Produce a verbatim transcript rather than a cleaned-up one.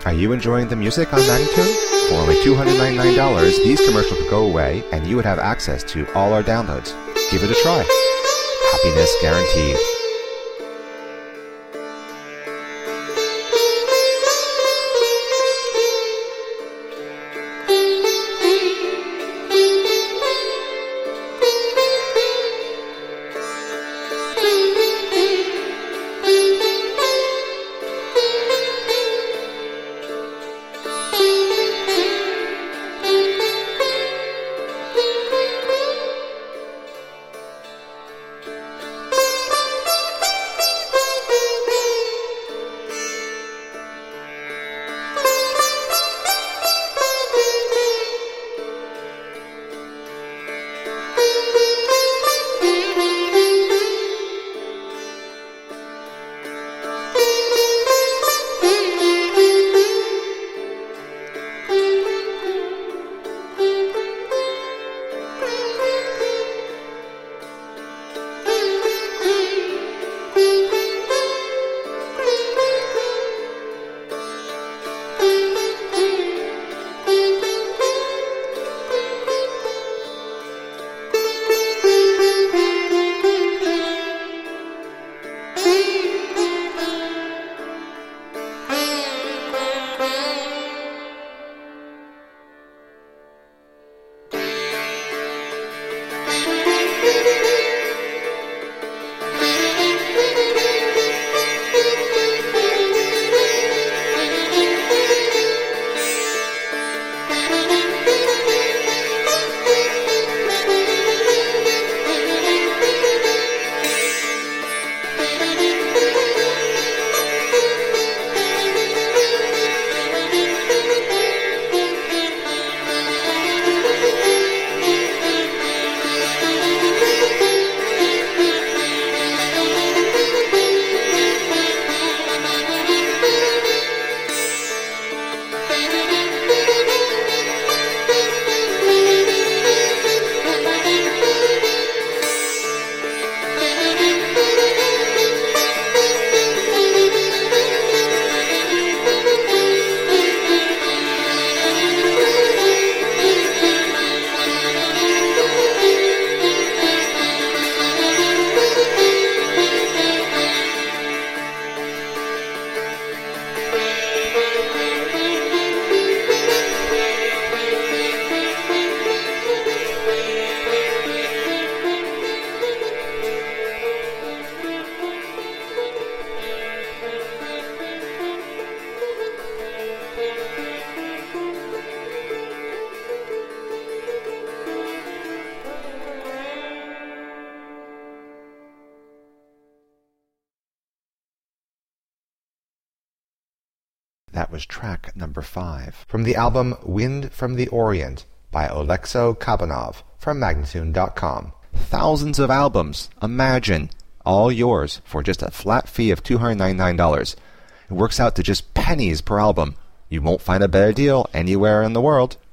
Are you enjoying the music on Magnitude? For only two hundred ninety-nine dollars, these commercials would go away and you would have access to all our downloads. Give it a try. Happiness guaranteed. That was track number five from the album Wind from the Orient by Olexo Kabanov from Magnatune dot com. Thousands of albums, imagine, all yours for just a flat fee of two hundred ninety-nine dollars. It works out to just pennies per album. You won't find a better deal anywhere in the world.